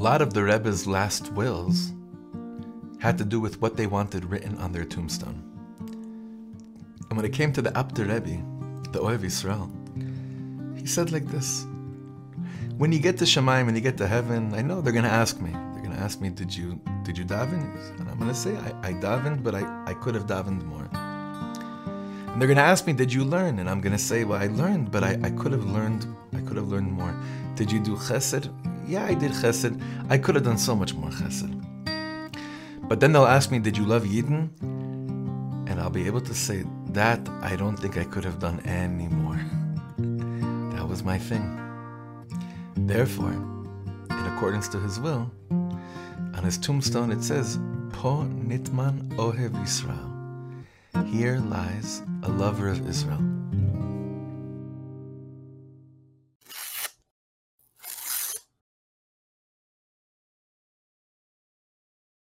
lot of the Rebbe's last wills had to do with what they wanted written on their tombstone. And when it came to the Abter Rebbe, the Ohev Yisrael, he said like this: when you get to Shamayim, when you get to heaven, I know they're going to ask me. They're going to ask me, did you daven? And I'm going to say, I davened, but I could have davened more. And they're going to ask me, did you learn? And I'm going to say, well, I learned, but I could have learned more. Did you do chesed? Yeah, I did chesed. I could have done so much more chesed. But then they'll ask me, did you love Yidden? And I'll be able to say, that I don't think I could have done any more. That was my thing. Therefore, in accordance to his will, on his tombstone it says, Po Nitman Ohev Yisrael. Here lies a lover of Israel.